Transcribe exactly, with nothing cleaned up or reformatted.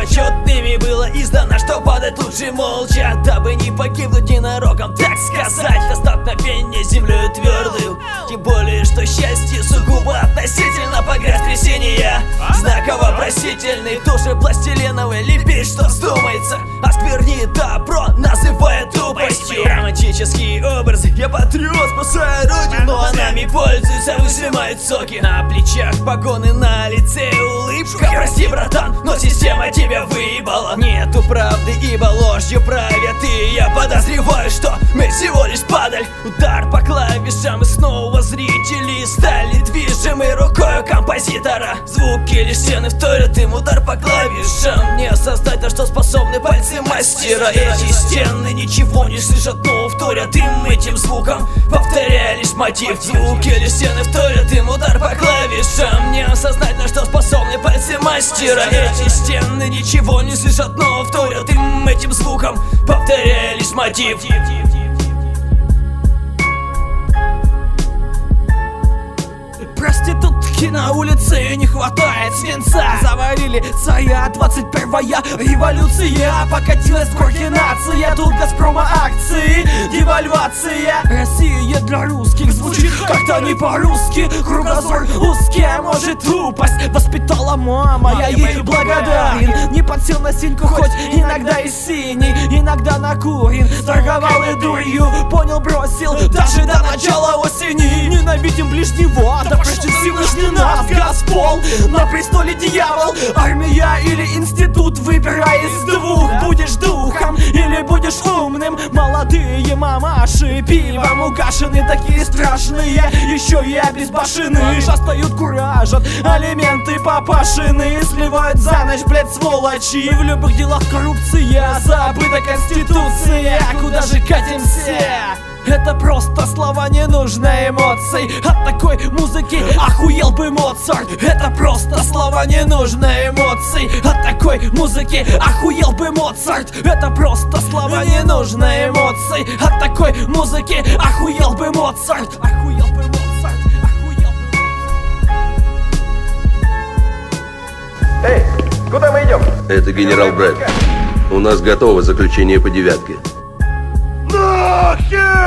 почетными было издано, что падать лучше молча, дабы не погибнуть ненароком, так сказать. До столкновения с землей твердую, тем более, что счастье сугубо относительно погряз трясения. Знак вопросительный, тоже пластилиновый, лепить, что вздумается, оскверни добро, называя тупостью. Романтические образы, я патриот, спасаю родину, а нами пользуются, выжимают соки. На плечах погоны, на лице улыбка. Прости, братан, но система тебя выебала. Нету правды, ибо ложью правят. И я подозреваю, что мы всего лишь падаль. Удар по клавишам, и снова зрители стали движимы рукой композитора. Звуки лишь стены вторят им удар по клавишам. Не осознать, на что способны пальцы мастера. Эти стены ничего не слышат, но вторят им этим звуком, повторяя лишь мотив. Звуки лишь стены вторят им удар по клавишам. Не осознать, на что способны пальцы мастера. Эти стены ничего не слышат, но вторят им этим звуком, повторяя лишь мотив. Проститутки на улице, не хватает свинца. Заварили царя, двадцать первая революция. Покатилась координация, тут Газпрома акции, девальвация. Россия для русских звучит как-то не по-русски. Кругозор узкий, а может тупость воспитала мама, я ей благодарен. Не подсел на синьку, хоть иногда и синий, иногда накурен. Торговал и дурью, понял, бросил даже до начала осени. Ненавидим ближнего, да прости Всевышний нас, Газпол, на престоле дьявол. Армия или институт, выбирай из двух. Будешь духом или будешь умным. Молодые мамаши пивом угашены, такие страшные, еще и обезбашены. Шастают, куражат, алименты папашины, сливают за ночь, блять, сволочи. В любых делах коррупция, забыта конституция. Куда же катимся? Это просто слова, не нужно эмоций. От такой музыки охуел бы Моцарт. Это просто слова, не нужно эмоций. От такой музыки охуел бы Моцарт. Это просто слова, не нужно эмоций. От такой музыки охуел бы Моцарт. Охуел бы Моцарт. Охуел бы Моцарт. Эй, куда мы идем? Это генерал Брэд. У нас готово заключение по девятке. Нахер!